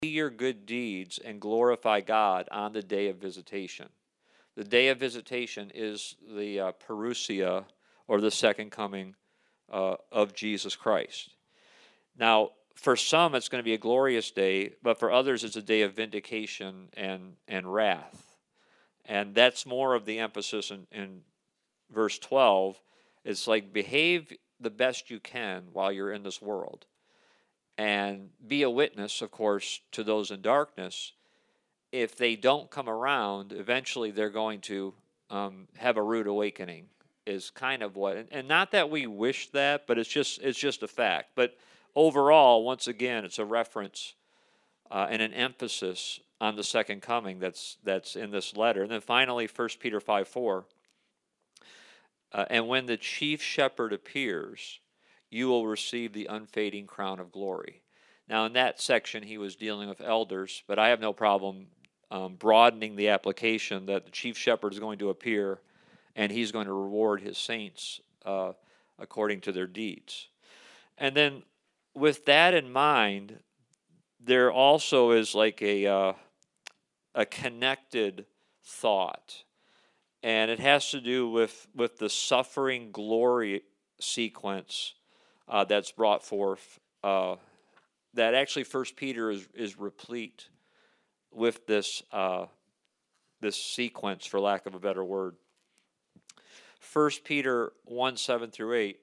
your good deeds and glorify God on the day of visitation. The day of visitation is the parousia, or the second coming of Jesus Christ. Now, for some, it's going to be a glorious day, but for others, it's a day of vindication and wrath. And that's more of the emphasis in verse 12. It's like, behave the best you can while you're in this world. And be a witness, of course, to those in darkness. If they don't come around, eventually they're going to have a rude awakening, is kind of what, and not that we wish that, but it's just a fact. But overall, once again, it's a reference and an emphasis on the second coming that's in this letter. And then finally, 1 Peter 5:4, and when the chief shepherd appears, you will receive the unfading crown of glory. Now, in that section, he was dealing with elders, but I have no problem broadening the application that the chief shepherd is going to appear, and he's going to reward his saints according to their deeds. And then with that in mind, there also is like a connected thought, and it has to do with the suffering glory sequence that's brought forth, that actually 1 Peter is replete with this sequence, for lack of a better word. 1 Peter 1:7-8,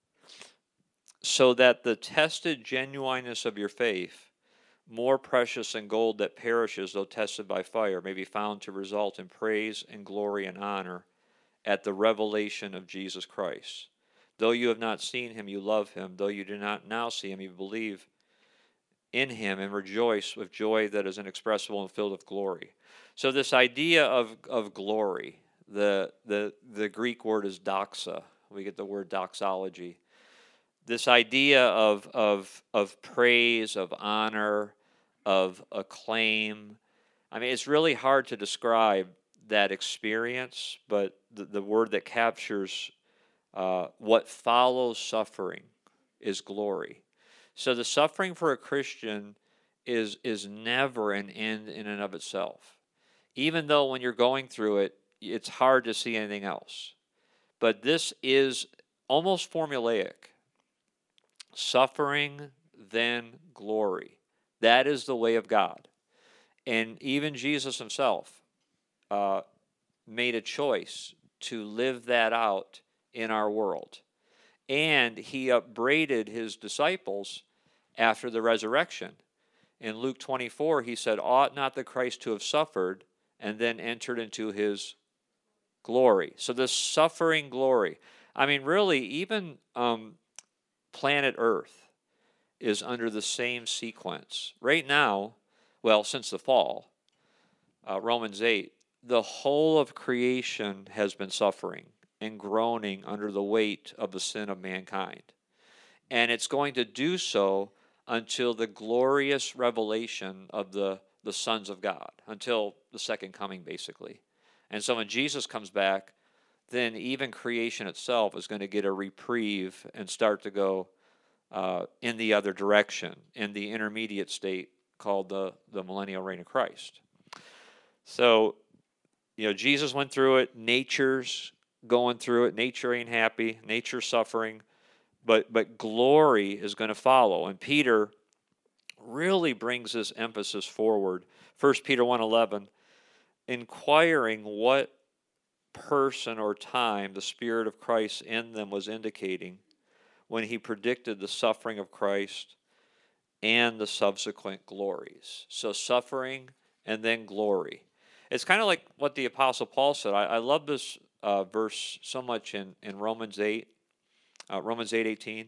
so that the tested genuineness of your faith, more precious than gold that perishes though tested by fire, may be found to result in praise and glory and honor at the revelation of Jesus Christ. Though you have not seen him, you love him. Though you do not now see him, you believe in him and rejoice with joy that is inexpressible and filled with glory. So this idea of glory, the Greek word is doxa. We get the word doxology. This idea of praise, of honor, of acclaim. I mean, it's really hard to describe that experience, but the word that captures what follows suffering is glory. So the suffering for a Christian is never an end in and of itself. Even though when you're going through it, it's hard to see anything else. But this is almost formulaic. Suffering, then glory. That is the way of God. And even Jesus himself made a choice to live that out in our world. And he upbraided his disciples after the resurrection. In Luke 24, he said, ought not the Christ to have suffered and then entered into his glory? So this suffering glory. I mean, really, even planet Earth is under the same sequence. Right now, well, since the fall, Romans 8, the whole of creation has been suffering and groaning under the weight of the sin of mankind. And it's going to do so until the glorious revelation of the sons of God, until the second coming, basically. And so when Jesus comes back, then even creation itself is going to get a reprieve and start to go in the other direction, in the intermediate state called the millennial reign of Christ. So, Jesus went through it. Nature's going through it. Nature ain't happy. Nature's suffering. But glory is going to follow. And Peter really brings this emphasis forward. 1 Peter 1:11, inquiring what person or time the Spirit of Christ in them was indicating when he predicted the suffering of Christ and the subsequent glories. So suffering and then glory. It's kind of like what the Apostle Paul said. I love this verse so much in Romans 8, Romans 8:18.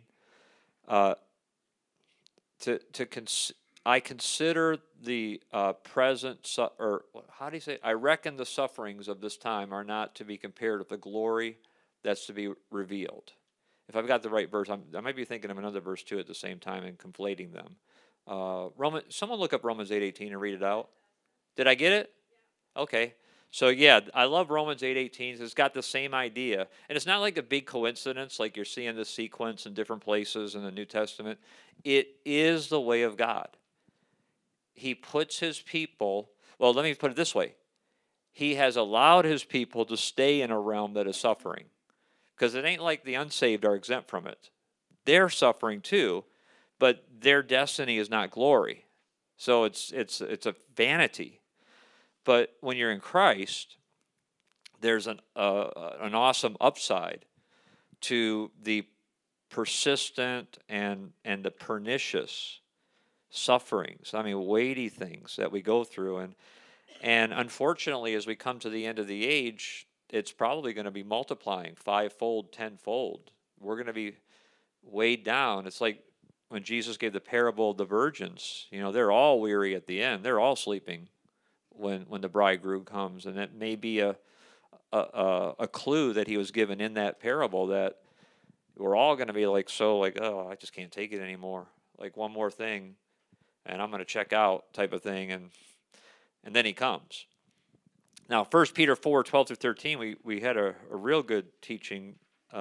I consider the present, or how do you say it? I reckon the sufferings of this time are not to be compared with the glory that's to be revealed. If I've got the right verse, I might be thinking of another verse too at the same time and conflating them. Someone look up Romans 8:18 and read it out. Did I get it? Okay. So yeah, I love Romans 8:18. It's got the same idea. And it's not like a big coincidence like you're seeing this sequence in different places in the New Testament. It is the way of God. he puts his people, well, let me put it this way. He has allowed his people to stay in a realm that is suffering, because it ain't like the unsaved are exempt from it. They're suffering too, but their destiny is not glory. So it's a vanity. But when you're in Christ, there's an awesome upside to the persistent and the pernicious sufferings. I mean, weighty things that we go through, and unfortunately, as we come to the end of the age, it's probably going to be multiplying fivefold, tenfold. We're going to be weighed down. It's like when Jesus gave the parable of the virgins. You know, they're all weary at the end. They're all sleeping when the bridegroom comes, and it may be a clue that he was given in that parable, that we're all going to be like, oh, I just can't take it anymore. Like, one more thing, and I'm going to check out, type of thing, and then he comes. Now, 1 Peter 4, 12 through 13, we had a real good teaching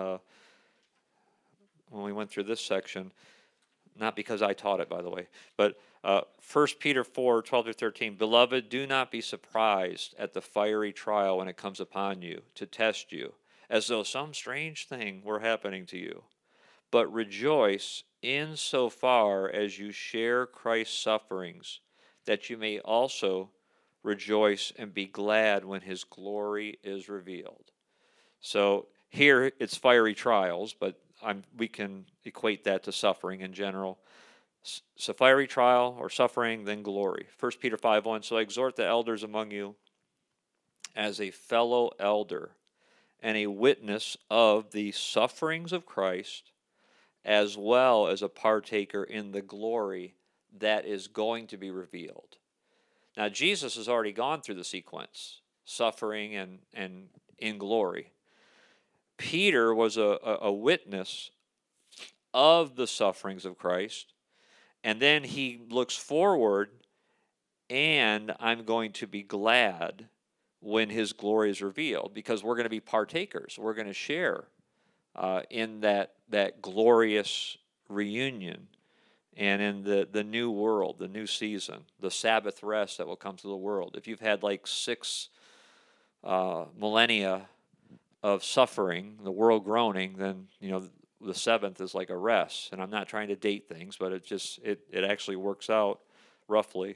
when we went through this section. Not because I taught it, by the way, but 1 Peter 4, 12 through 13, Beloved, do not be surprised at the fiery trial when it comes upon you to test you, as though some strange thing were happening to you. But rejoice insofar as you share Christ's sufferings, that you may also rejoice and be glad when his glory is revealed. So here it's fiery trials, but we can equate that to suffering in general. So fiery trial or suffering, then glory. 1 Peter 5:1, So I exhort the elders among you as a fellow elder and a witness of the sufferings of Christ, as well as a partaker in the glory that is going to be revealed. Now, Jesus has already gone through the sequence, suffering and in glory. Peter was a witness of the sufferings of Christ, and then he looks forward, and I'm going to be glad when his glory is revealed, because we're going to be partakers. We're going to share in that glorious reunion, and in the new world, the new season, the Sabbath rest that will come to the world. If you've had like 6 millennia of suffering, the world groaning, then the 7th is like a rest. And I'm not trying to date things, but it actually works out roughly.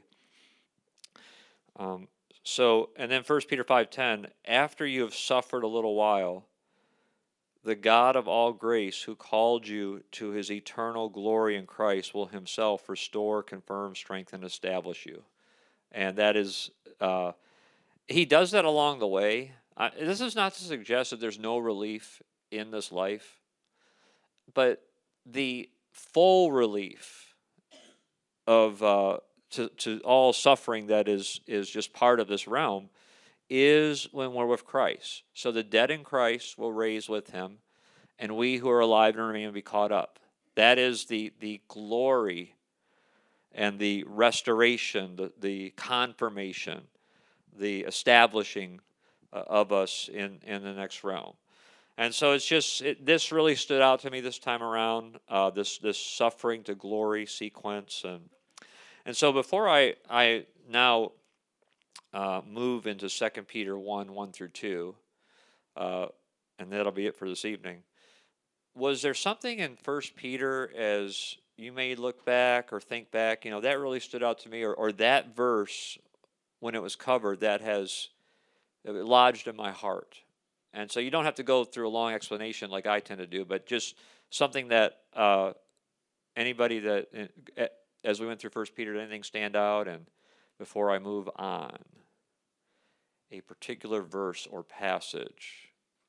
And then 1 Peter 5:10, after you have suffered a little while, the God of all grace, who called you to his eternal glory in Christ, will himself restore, confirm, strengthen, and establish you. And that is, he does that along the way. This is not to suggest that there's no relief in this life, but the full relief of to all suffering that is just part of this realm is when we're with Christ. So the dead in Christ will raise with him, and we who are alive and remain will be caught up. That is the glory and the restoration, the confirmation, the establishing of us in the next realm. And so it's just, this really stood out to me this time around, this suffering to glory sequence. And so before I now move into 2 Peter 1 through 2, and that'll be it for this evening, was there something in 1 Peter, as you may look back or think back, that really stood out to me, or that verse, when it was covered, that has lodged in my heart? And so you don't have to go through a long explanation like I tend to do, but just something that anybody that, as we went through 1 Peter, did anything stand out? And before I move on, a particular verse or passage.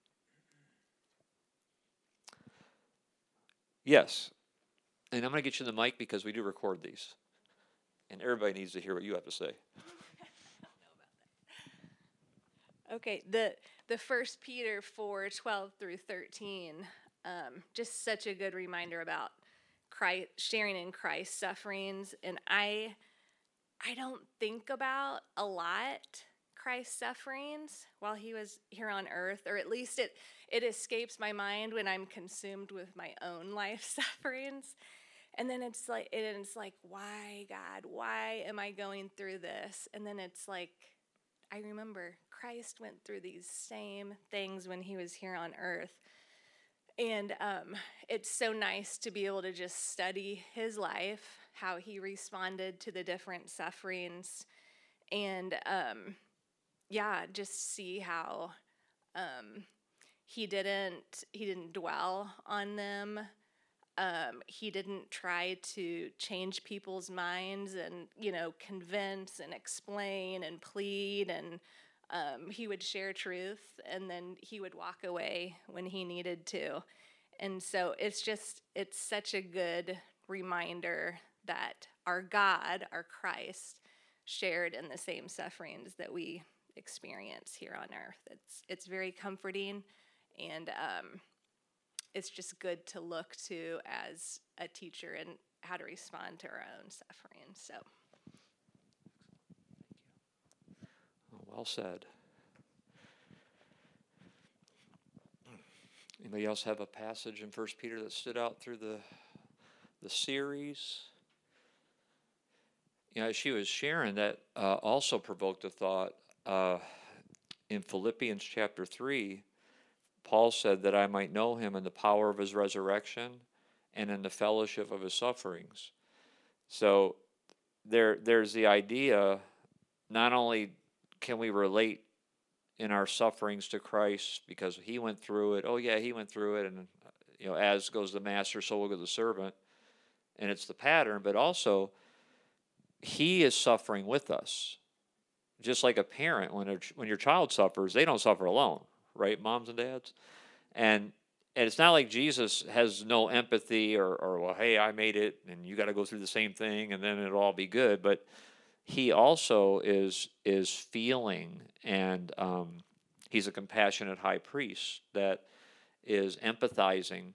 Yes. And I'm going to get you the mic because we do record these. And everybody needs to hear what you have to say. Okay, the 1 Peter 4, 12 through 13, just such a good reminder about Christ, sharing in Christ's sufferings. And I don't think about a lot Christ's sufferings while he was here on earth, or at least it escapes my mind when I'm consumed with my own life sufferings. And then it's like, why, God? Why am I going through this? And then it's like, I remember Christ went through these same things when he was here on earth. And it's so nice to be able to just study his life, how he responded to the different sufferings, and just see how he didn't dwell on them. He didn't try to change people's minds and, convince and explain and plead. And he would share truth, and then he would walk away when he needed to. And so it's such a good reminder that our God, our Christ, shared in the same sufferings that we experience here on earth. It's very comforting, and it's just good to look to as a teacher and how to respond to our own suffering. So, Well said. Anybody else have a passage in 1 Peter that stood out through the series? As she was sharing, that also provoked a thought. In Philippians chapter 3, Paul said that I might know him in the power of his resurrection and in the fellowship of his sufferings. So there's the idea, not only can we relate in our sufferings to Christ because he went through it. Oh yeah, he went through it, and as goes the master, so will go the servant, and it's the pattern. But also, he is suffering with us, just like a parent. When your child suffers, they don't suffer alone, right, moms and dads? And it's not like Jesus has no empathy or well, hey, I made it, and you got to go through the same thing, and then it'll all be good. But he also is feeling, and he's a compassionate high priest that is empathizing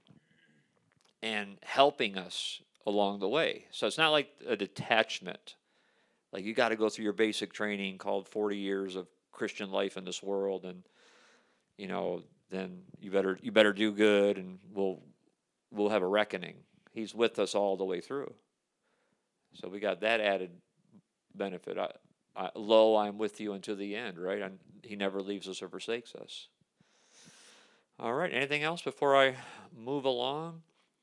and helping us along the way. So it's not like a detachment. Like you got to go through your basic training called 40 years of Christian life in this world, and then you better do good, and we'll have a reckoning. He's with us all the way through. So we got that added benefit. Lo, I'm with you until the end, right? He never leaves us or forsakes us. All right, anything else before I move along?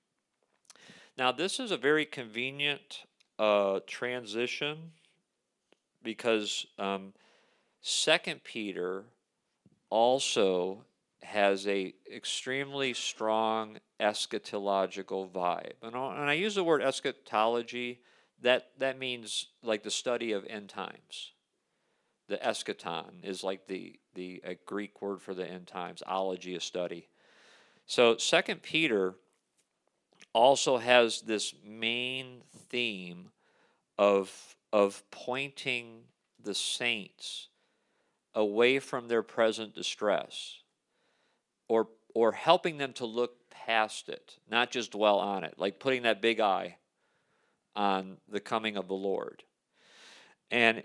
Now, this is a very convenient transition because 2 Peter also has a extremely strong eschatological vibe. And I use the word eschatology. That means like the study of end times. The eschaton is like the a Greek word for the end times. Ology, a study. So 2 Peter also has this main theme of pointing the saints away from their present distress, or helping them to look past it, not just dwell on it, like putting that big eye on the coming of the Lord. And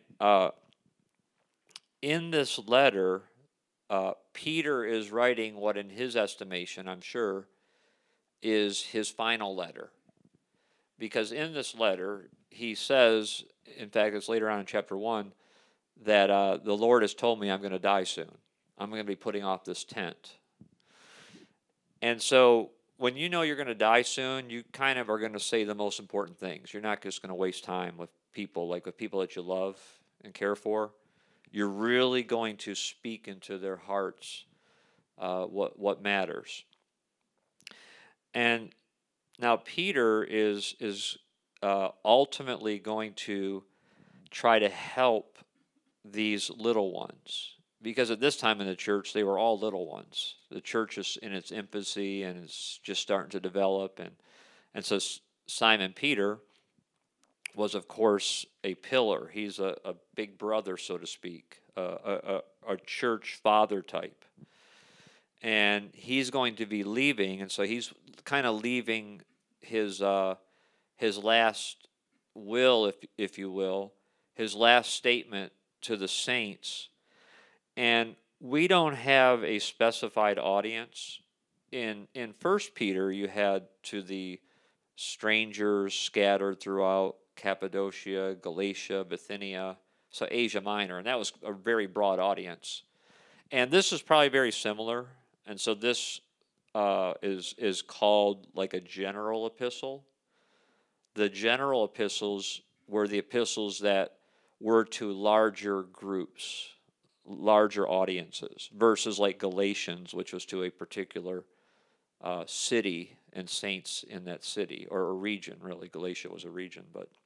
in this letter, Peter is writing what, in his estimation, I'm sure, is his final letter. Because in this letter, he says, in fact, it's later on in chapter 1, that the Lord has told me I'm going to die soon. I'm going to be putting off this tent. And so when you know you're going to die soon, you kind of are going to say the most important things. You're not just going to waste time with people, like with people that you love and care for. You're really going to speak into their hearts what matters. And now Peter is ultimately going to try to help these little ones, because at this time in the church they were all little ones. The church is in its infancy and it's just starting to develop, and so Simon Peter was, of course, a pillar. He's a big brother, so to speak, a church father type. And he's going to be leaving, and so he's kind of leaving his last will, if you will, his last statement to the saints. And we don't have a specified audience. In 1 Peter, you had to the strangers scattered throughout Cappadocia, Galatia, Bithynia, so Asia Minor, and that was a very broad audience. And this is probably very similar, and so this is called like a general epistle. The general epistles were the epistles that were to larger groups, larger audiences, versus like Galatians, which was to a particular city and saints in that city, or a region, really. Galatia was a region.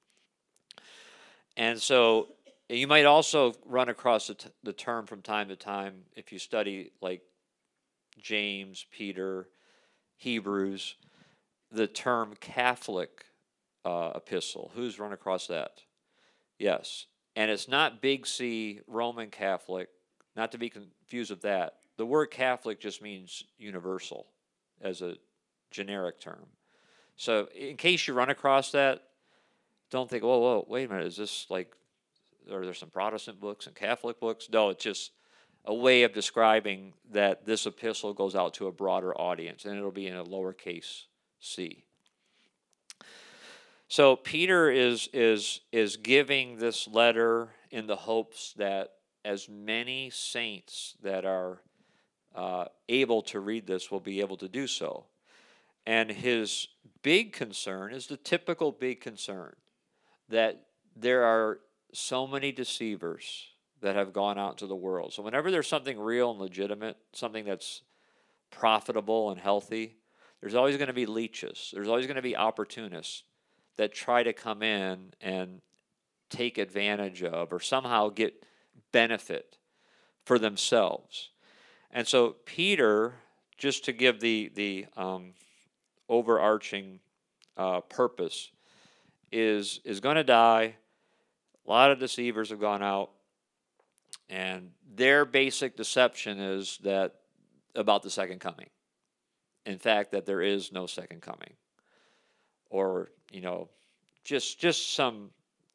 And so you might also run across the term from time to time if you study like James, Peter, Hebrews, the term Catholic epistle. Who's run across that? Yes. And it's not big C Roman Catholic, not to be confused with that. The word Catholic just means universal as a generic term. So in case you run across that, don't think, whoa, wait a minute, is this like, are there some Protestant books and Catholic books? No, it's just a way of describing that this epistle goes out to a broader audience, and it'll be in a lowercase c. So Peter is giving this letter in the hopes that as many saints that are able to read this will be able to do so. And his big concern is the typical big concern that there are so many deceivers that have gone out into the world. So whenever there's something real and legitimate, something that's profitable and healthy, there's always going to be leeches. There's always going to be opportunists that try to come in and take advantage of or somehow get benefit for themselves. And so Peter, just to give the overarching purpose, is going to die. A lot of deceivers have gone out, and their basic deception is that about the second coming. In fact, that there is no second coming, or just some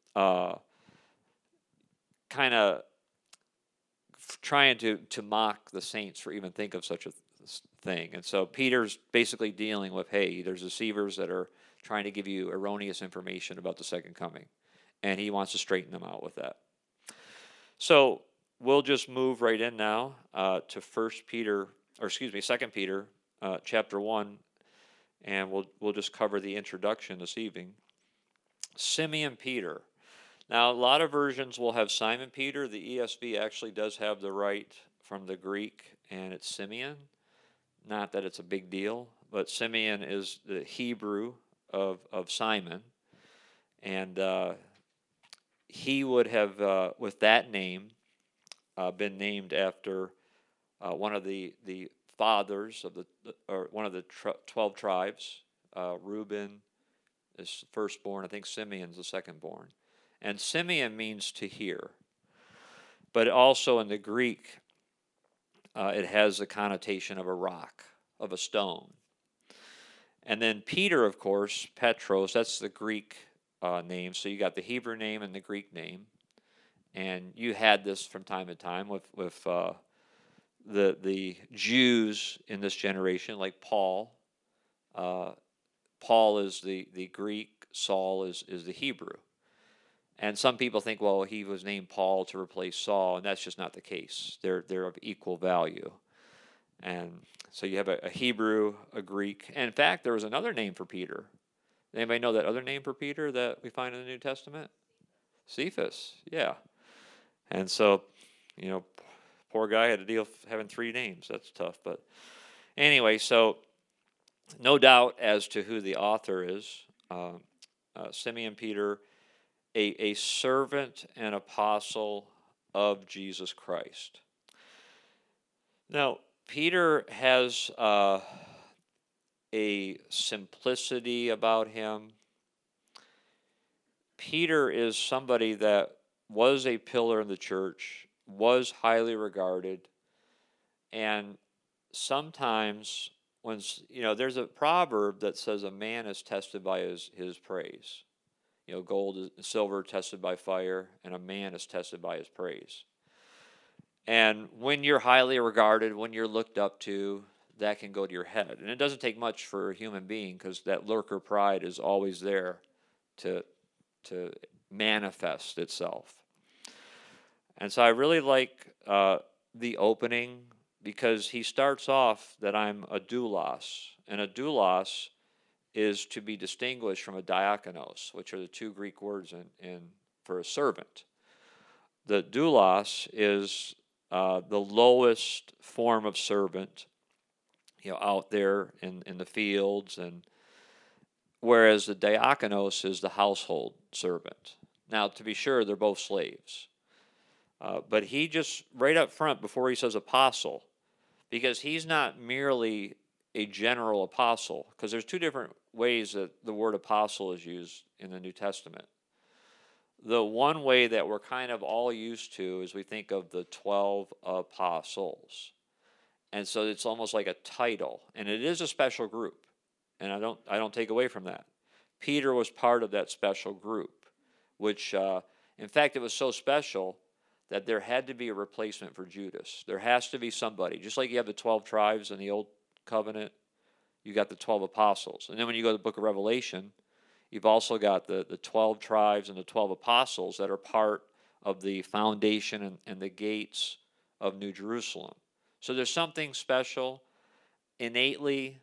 kind of trying to mock the saints for even think of such a thing. And so Peter's basically dealing with, hey, there's deceivers that are trying to give you erroneous information about the second coming, and he wants to straighten them out with that. So we'll just move right in now to 2 Peter chapter 1, and we'll just cover the introduction this evening. Simeon Peter. Now, a lot of versions will have Simon Peter. The ESV actually does have the right from the Greek, and it's Simeon. Not that it's a big deal, but Simeon is the Hebrew of Simon, and he would have, with that name, been named after one of the fathers of one of the 12 tribes. Reuben is firstborn. I think Simeon's the secondborn. And Simeon means to hear. But also in the Greek, it has the connotation of a rock, of a stone. And then Peter, of course, Petros, that's the Greek name. So you got the Hebrew name and the Greek name. And you had this from time to time with the Jews in this generation, like Paul. Paul is the Greek, Saul is the Hebrew. And some people think, well, he was named Paul to replace Saul, and that's just not the case. They're of equal value. And so you have a Hebrew, a Greek. And in fact, there was another name for Peter. Anybody know that other name for Peter that we find in the New Testament? Cephas, yeah. And so, poor guy had to deal with having three names. That's tough. But anyway, so no doubt as to who the author is. Simeon Peter, a servant and apostle of Jesus Christ. Now, Peter has a simplicity about him. Peter is somebody that was a pillar in the church, was highly regarded, and sometimes there's a proverb that says a man is tested by his praise. Gold and silver tested by fire, and a man is tested by his praise. And when you're highly regarded, when you're looked up to, that can go to your head. And it doesn't take much for a human being, because that lurker pride is always there to manifest itself. And so I really like the opening, because he starts off that I'm a doulos. And a doulos is to be distinguished from a diakonos, which are the two Greek words for a servant. The doulos is the lowest form of servant, out there in the fields, and whereas the diakonos is the household servant. Now, to be sure, they're both slaves. But he just, right up front, before he says apostle, because he's not merely a general apostle, because there's two different ways that the word apostle is used in the New Testament. The one way that we're kind of all used to is we think of the 12 apostles. And so it's almost like a title, and it is a special group. And I don't take away from that. Peter was part of that special group, which, in fact, it was so special that there had to be a replacement for Judas. There has to be somebody. Just like you have the 12 tribes in the Old Covenant, you got the 12 apostles. And then when you go to the book of Revelation, you've also got the 12 tribes and the 12 apostles that are part of the foundation and the gates of New Jerusalem. So there's something special. Innately,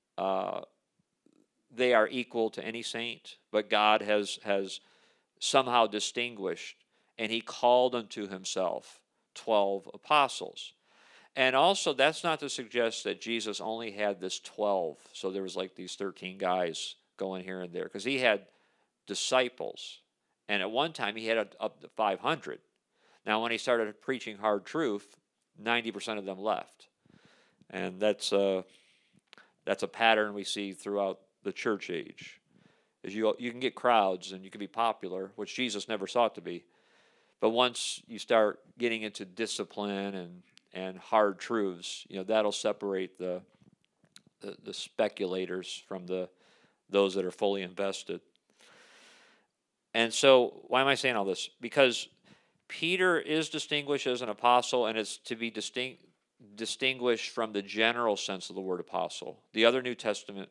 they are equal to any saint, but God has somehow distinguished, and he called unto himself 12 apostles. And also, that's not to suggest that Jesus only had this 12, so there was like these 13 guys going here and there, because he had disciples, and at one time he had up to 500. Now, when he started preaching hard truth, 90% of them left, and that's a pattern we see throughout the church age. Is you can get crowds and you can be popular, which Jesus never sought to be, but once you start getting into discipline and hard truths, that'll separate the speculators from those that are fully invested. And so, why am I saying all this? Because Peter is distinguished as an apostle, and it's to be distinguished from the general sense of the word apostle. The other New Testament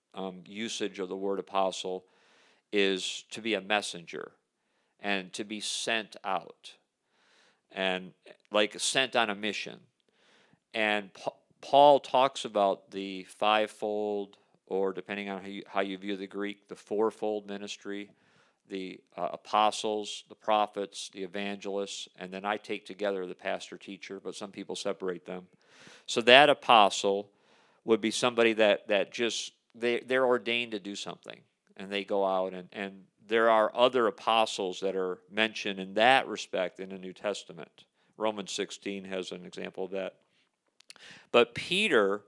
usage of the word apostle is to be a messenger and to be sent out, and like sent on a mission. And Paul talks about the fivefold, or depending on how you view the Greek, the fourfold ministry, the apostles, the prophets, the evangelists, and then I take together the pastor teacher, but some people separate them. So that apostle would be somebody that just, they're ordained to do something, and they go out, and there are other apostles that are mentioned in that respect in the New Testament. Romans 16 has an example of that. But Peter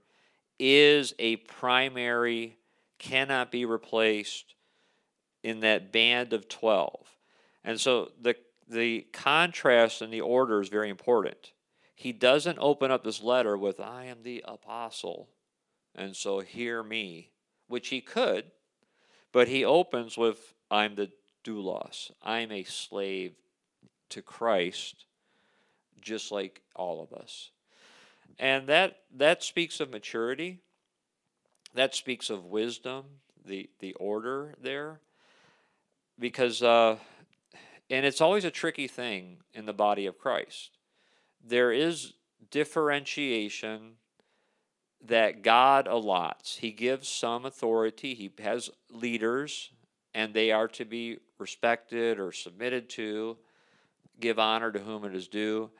is a primary, cannot be replaced in that band of 12. And so the contrast and the order is very important. He doesn't open up this letter with, I am the apostle, and so hear me, which he could, but he opens with, I'm the doulos. I'm a slave to Christ, just like all of us. And that speaks of maturity. That speaks of wisdom, the order there. Because, and it's always a tricky thing in the body of Christ. There is differentiation that God allots. He gives some authority. He has leaders, and they are to be respected or submitted to, give honor to whom it is due.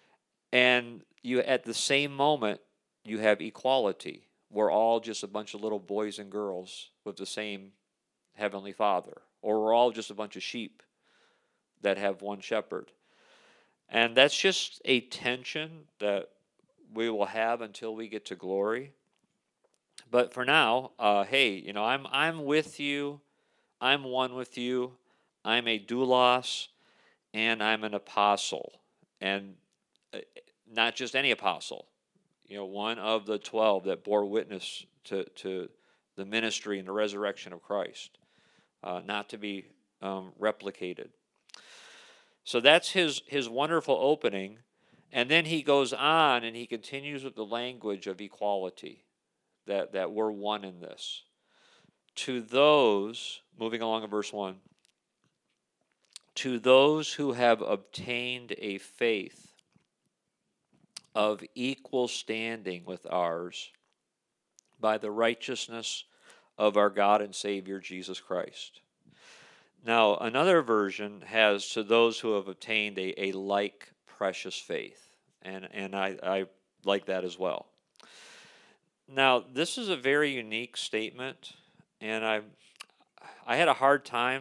And you, at the same moment, you have equality. We're all just a bunch of little boys and girls with the same Heavenly Father. Or we're all just a bunch of sheep that have one shepherd. And that's just a tension that we will have until we get to glory. But for now, hey, I'm with you. I'm one with you. I'm a doulos, and I'm an apostle. And not just any apostle. One of the 12 that bore witness to the ministry and the resurrection of Christ. Not to be replicated. So that's his wonderful opening. And then he goes on and he continues with the language of equality. that we're one in this. To those, moving along in verse 1, to those who have obtained a faith of equal standing with ours by the righteousness of our God and Savior Jesus Christ. Now, another version has to those who have obtained a like precious faith, and I like that as well. Now, this is a very unique statement, and I had a hard time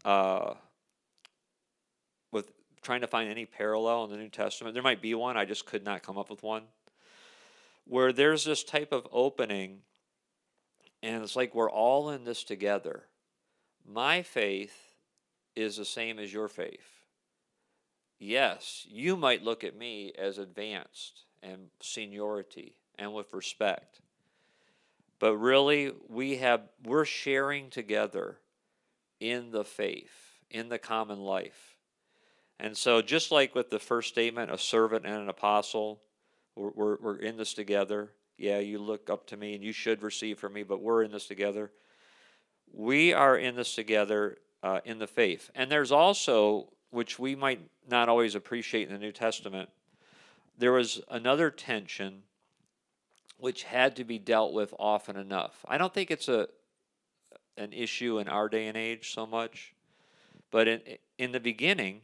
with trying to find any parallel in the New Testament. There might be one, I just could not come up with one, where there's this type of opening, and it's like we're all in this together. My faith is the same as your faith. Yes, you might look at me as advanced and seniority and with respect. But really, we're sharing together in the faith, in the common life. And so just like with the first statement, a servant and an apostle, we're in this together. Yeah, you look up to me and you should receive from me, but we're in this together. We are in this together in the faith. And there's also, which we might not always appreciate in the New Testament, there was another tension which had to be dealt with often enough. I don't think it's an issue in our day and age so much, but in the beginning,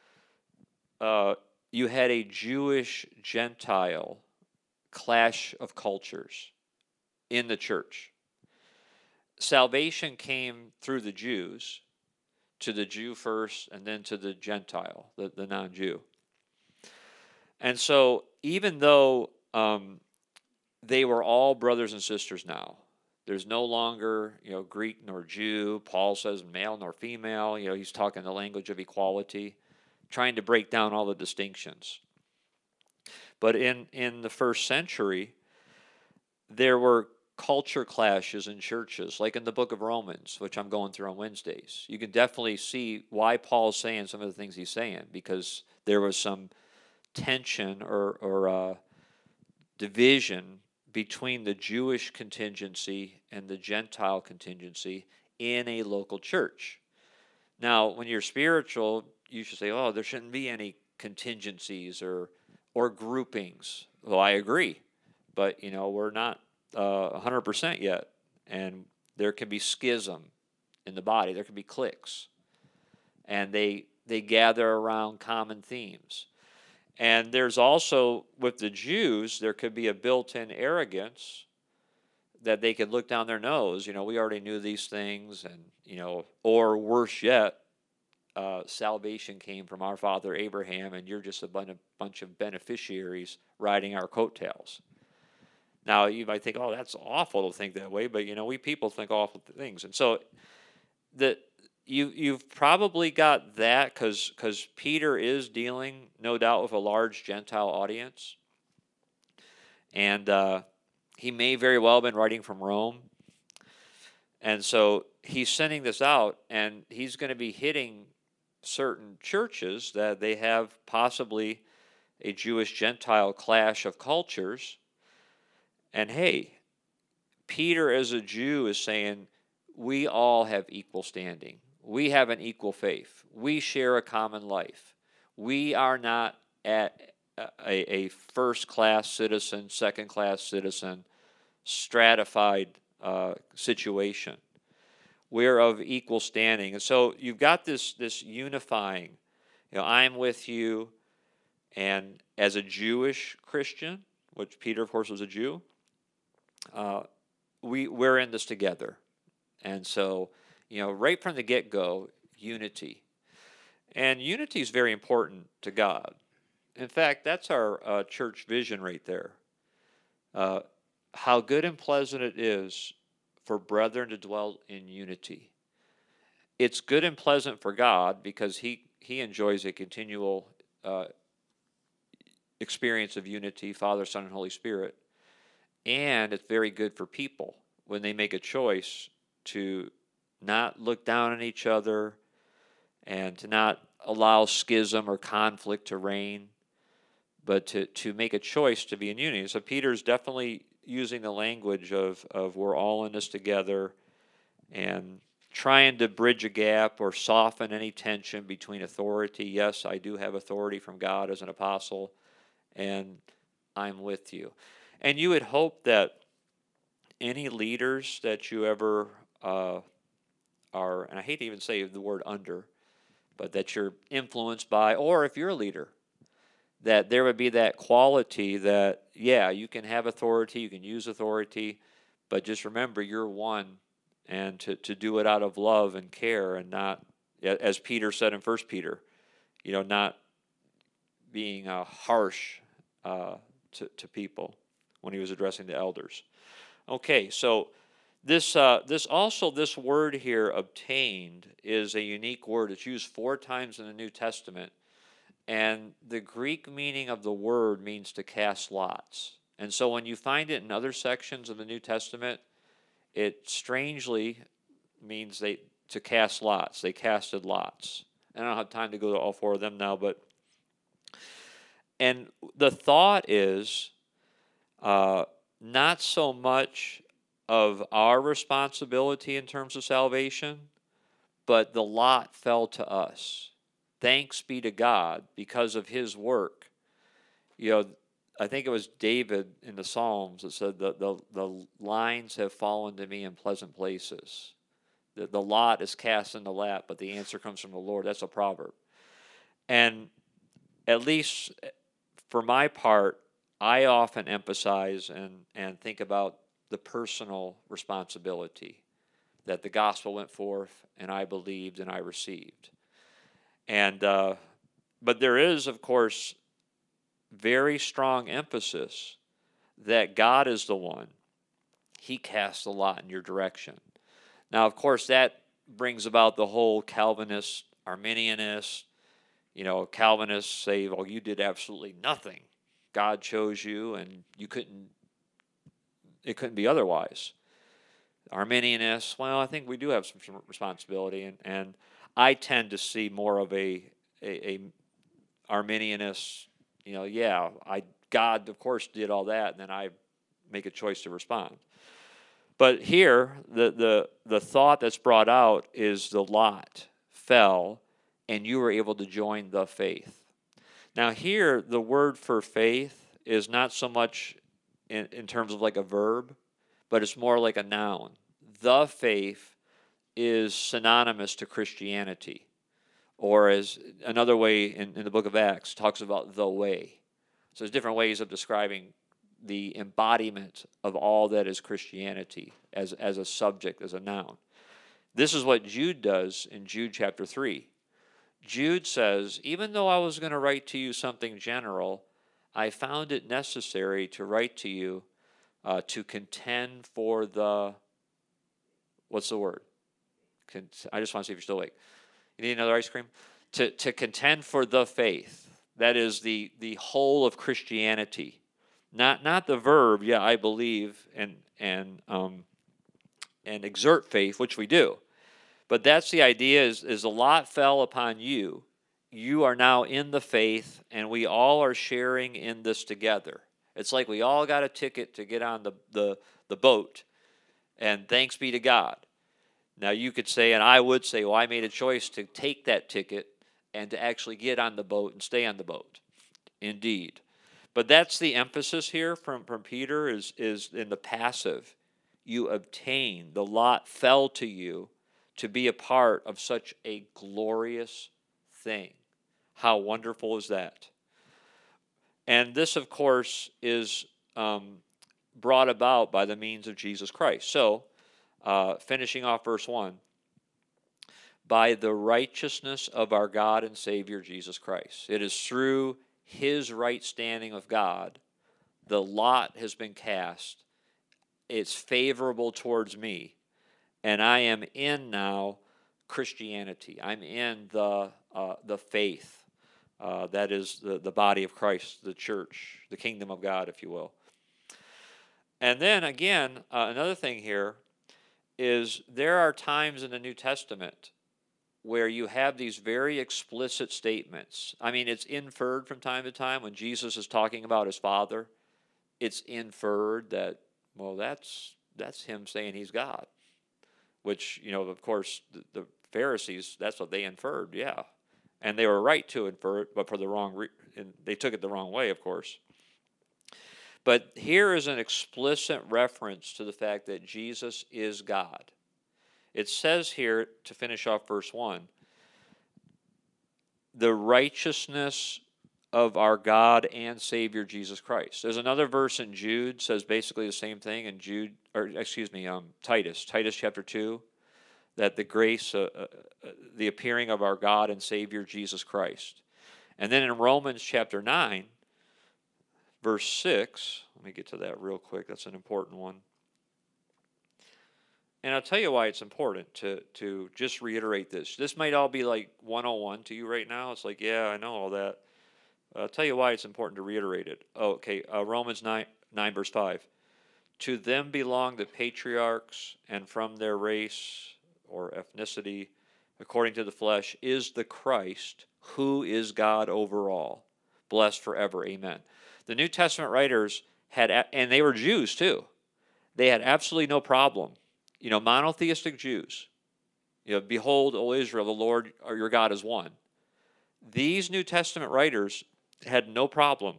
you had a Jewish-Gentile clash of cultures in the church. Salvation came through the Jews, to the Jew first, and then to the Gentile, the non-Jew. And so even though they were all brothers and sisters now, there's no longer, Greek nor Jew. Paul says male nor female. He's talking the language of equality, trying to break down all the distinctions. But in the first century, there were culture clashes in churches, like in the book of Romans, which I'm going through on Wednesdays. You can definitely see why Paul's saying some of the things he's saying, because there was some tension or division between the Jewish contingency and the Gentile contingency in a local church. Now, when you're spiritual, you should say, oh, there shouldn't be any contingencies or groupings. Well, I agree, but we're not 100% yet, and there can be schism in the body. There can be cliques, and they gather around common themes. And there's also, with the Jews, there could be a built-in arrogance that they could look down their nose. We already knew these things, and or worse yet, salvation came from our father Abraham, and you're just a bunch of beneficiaries riding our coattails. Now, you might think, oh, that's awful to think that way, but, we people think awful things. And so you've probably got that because Peter is dealing, no doubt, with a large Gentile audience. And he may very well have been writing from Rome. And so he's sending this out, and he's going to be hitting certain churches that they have possibly a Jewish-Gentile clash of cultures. And hey, Peter as a Jew is saying, we all have equal standing. We have an equal faith. We share a common life. We are not at a first-class citizen, second-class citizen, stratified situation. We're of equal standing. And so you've got this unifying. I'm with you, and as a Jewish Christian, which Peter, of course, was a Jew, we're in this together. And so, right from the get-go, unity. And unity is very important to God. In fact, that's our church vision right there. How good and pleasant it is for brethren to dwell in unity. It's good and pleasant for God because he enjoys a continual experience of unity, Father, Son, and Holy Spirit. And it's very good for people when they make a choice to not look down on each other and to not allow schism or conflict to reign, but to make a choice to be in unity. So Peter's definitely using the language of we're all in this together, and trying to bridge a gap or soften any tension between authority. Yes, I do have authority from God as an apostle, and I'm with you. And you would hope that any leaders that you ever are, and I hate to even say the word under, but that you're influenced by, or if you're a leader, that there would be that quality that, yeah, you can have authority, you can use authority, but just remember you're one, and to do it out of love and care, and not, as Peter said in 1 Peter, not being harsh to people when he was addressing the elders. Okay, so this word here, obtained, is a unique word. It's used 4 times in the New Testament, and the Greek meaning of the word means to cast lots. And so when you find it in other sections of the New Testament, it strangely means to cast lots. They casted lots. I don't have time to go to all 4 of them now, and the thought is not so much of our responsibility in terms of salvation, but the lot fell to us. Thanks be to God because of his work. I think it was David in the Psalms that said the lines have fallen to me in pleasant places. The lot is cast in the lap, but the answer comes from the Lord. That's a proverb. And at least for my part, I often emphasize and think about the personal responsibility that the gospel went forth, and I believed and I received. And but there is, of course, very strong emphasis that God is the one. He casts a lot in your direction. Now, of course, that brings about the whole Calvinist, Arminianist. Calvinists say, well, you did absolutely nothing. God chose you, and it couldn't be otherwise. Arminianists, well, I think we do have some responsibility, and I tend to see more of a Arminianist, God, of course, did all that, and then I make a choice to respond. But here, the thought that's brought out is the lot fell, and you were able to join the faith. Now here, the word for faith is not so much in terms of like a verb, but it's more like a noun. The faith is synonymous to Christianity, or as another way in the book of Acts talks about the way. So there's different ways of describing the embodiment of all that is Christianity as a subject, as a noun. This is what Jude does in Jude chapter 3. Jude says, even though I was going to write to you something general, I found it necessary to write to you to contend for the, what's the word? I just want to see if you're still awake. You need another ice cream? To contend for the faith. That is the whole of Christianity. Not the verb, yeah, I believe, and exert faith, which we do. But that's the idea, is a lot fell upon you. You are now in the faith, and we all are sharing in this together. It's like we all got a ticket to get on the boat, and thanks be to God. Now you could say, and I would say, well, I made a choice to take that ticket and to actually get on the boat and stay on the boat. Indeed. But that's the emphasis here from Peter is in the passive. You obtain, the lot fell to you to be a part of such a glorious thing. How wonderful is that? And this, of course, is brought about by the means of Jesus Christ. So, finishing off verse 1, by the righteousness of our God and Savior Jesus Christ. It is through his right standing with God, the lot has been cast. It's favorable towards me. And I am in now Christianity. I'm in the faith. That is the body of Christ, the church, the kingdom of God, if you will. And then again, another thing here is there are times in the New Testament where you have these very explicit statements. I mean, it's inferred from time to time when Jesus is talking about his Father. It's inferred that, well, that's him saying he's God, which, of course, the Pharisees, that's what they inferred, yeah. And they were right to infer it, but for the wrong and they took it the wrong way, of course. But here is an explicit reference to the fact that Jesus is God. It says here, to finish off verse 1, the righteousness of our God and Savior Jesus Christ. There's another verse in Jude says basically the same thing in Titus chapter 2, that the grace, the appearing of our God and Savior Jesus Christ. And then in Romans chapter 9, verse 6, let me get to that real quick. That's an important one. And I'll tell you why it's important to just reiterate this. This might all be like 101 to you right now. It's like, yeah, I know all that. I'll tell you why it's important to reiterate it. Oh, okay, Romans 9 verse 5. To them belong the patriarchs, and from their race or ethnicity, according to the flesh, is the Christ, who is God over all, blessed forever. Amen. The New Testament writers had, and they were Jews too, they had absolutely no problem. Monotheistic Jews. Behold, O Israel, the Lord your God is one. These New Testament writers had no problem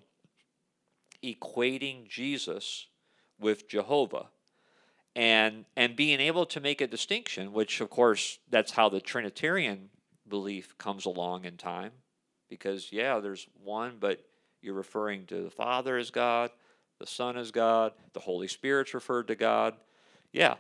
equating Jesus with Jehovah and being able to make a distinction, which, of course, that's how the Trinitarian belief comes along in time. Because, yeah, there's one, but you're referring to the Father as God, the Son as God, the Holy Spirit's referred to God. Yeah.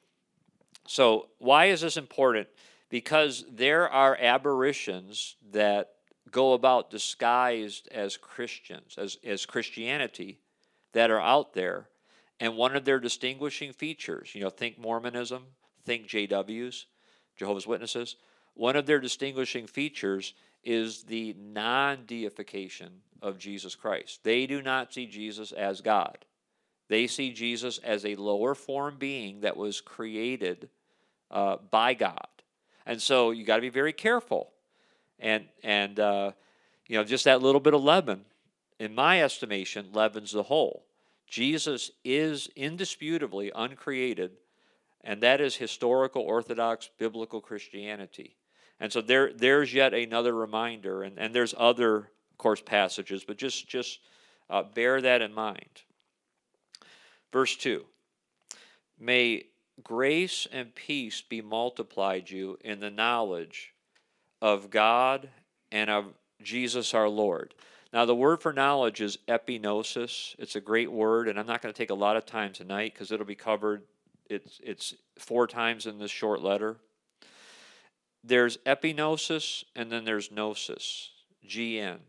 So why is this important? Because there are aberrations that go about disguised as Christians, as Christianity, that are out there. And one of their distinguishing features, think Mormonism, think JWs, Jehovah's Witnesses. One of their distinguishing features is the non-deification of Jesus Christ. They do not see Jesus as God. They see Jesus as a lower form being that was created by God. And so you got to be very careful. And just that little bit of leaven, in my estimation, leavens the whole. Jesus is indisputably uncreated, and that is historical Orthodox biblical Christianity. And so there's yet another reminder, and there's other, of course, passages, but just bear that in mind. Verse 2, may grace and peace be multiplied you in the knowledge of God and of Jesus our Lord. Now, the word for knowledge is epignosis. It's a great word, and I'm not going to take a lot of time tonight because it'll be covered. It's 4 times in this short letter. There's epignosis, and then there's gnosis, G-N-O-S-I-S,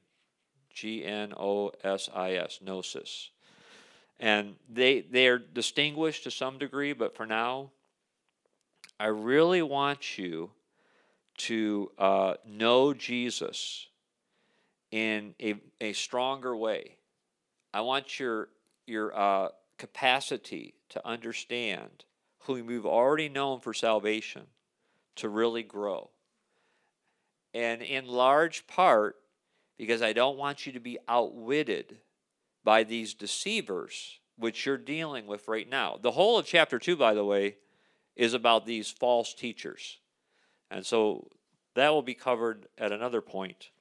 gnosis. And they are distinguished to some degree, but for now, I really want you to know Jesus in a stronger way. I want your capacity to understand whom you've already known for salvation to really grow. And in large part, because I don't want you to be outwitted by these deceivers, which you're dealing with right now. The whole of chapter 2, by the way, is about these false teachers. And so that will be covered at another point.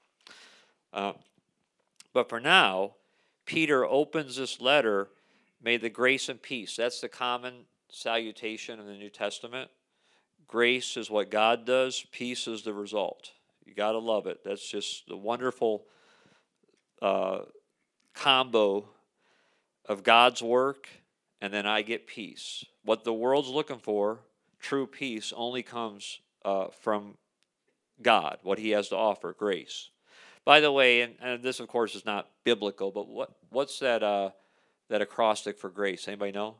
But for now, Peter opens this letter, may the grace and peace. That's the common salutation in the New Testament. Grace is what God does. Peace is the result. You got to love it. That's just the wonderful combo of God's work, and then I get peace. What the world's looking for, true peace, only comes from God, what he has to offer, grace. By the way, and this, of course, is not biblical, but what's that acrostic for grace? Anybody know?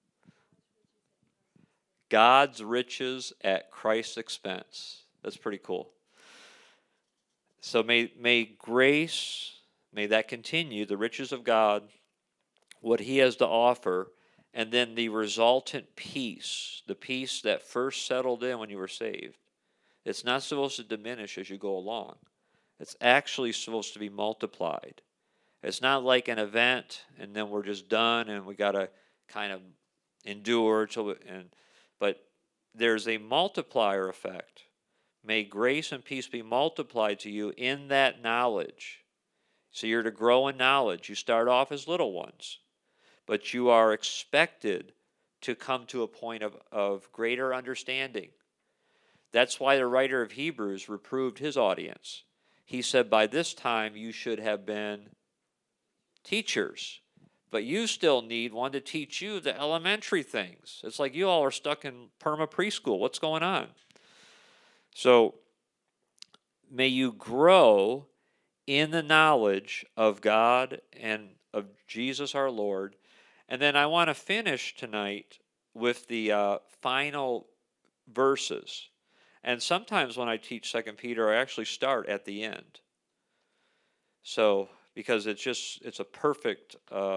God's riches at Christ's expense. That's pretty cool. So may grace, may that continue, the riches of God, what he has to offer, and then the resultant peace, the peace that first settled in when you were saved. It's not supposed to diminish as you go along. It's actually supposed to be multiplied. It's not like an event and then we're just done and we got to kind of endure but there's a multiplier effect. May grace and peace be multiplied to you in that knowledge. So you're to grow in knowledge. You start off as little ones, but you are expected to come to a point of greater understanding. That's why the writer of Hebrews reproved his audience. He said, by this time you should have been teachers, but you still need one to teach you the elementary things. It's like you all are stuck in perma preschool. What's going on? So may you grow in the knowledge of God and of Jesus our Lord. And then I want to finish tonight with the final verses. And sometimes when I teach 2 Peter, I actually start at the end. So, because it's a perfect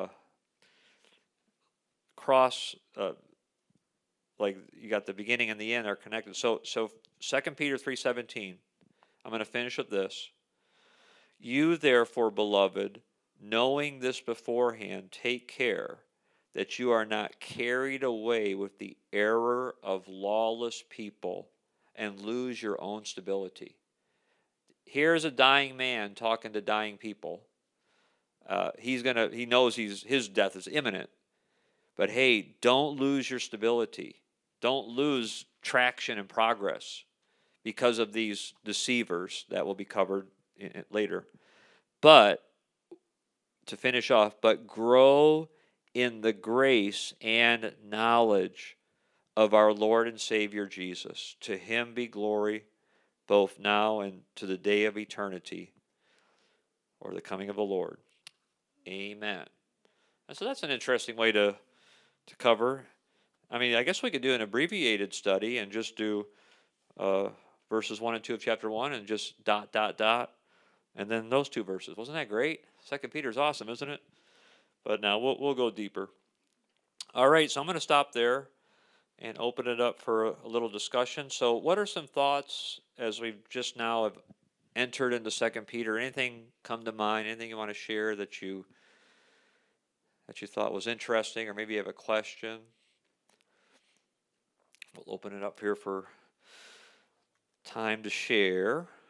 cross, like you got the beginning and the end are connected. So 2 Peter 3:17, I'm going to finish with this. You therefore, beloved, knowing this beforehand, take care that you are not carried away with the error of lawless people and lose your own stability. Here's a dying man talking to dying people. He knows his death is imminent. But hey, don't lose your stability. Don't lose traction and progress because of these deceivers that will be covered later. But to finish off, but grow in the grace and knowledge of our Lord and Savior Jesus. To him be glory both now and to the day of eternity, or the coming of the Lord. Amen. And so that's an interesting way to cover. I mean, I guess we could do an abbreviated study and just do verses 1 and 2 of chapter 1 and just ... and then those two verses. Wasn't that great? 2 Peter's awesome, isn't it? But now we'll go deeper. All right, so I'm going to stop there and open it up for a little discussion. So what are some thoughts as we've just now have entered into 2 Peter? Anything come to mind? Anything you want to share that you thought was interesting, or maybe you have a question? We'll open it up here for time to share.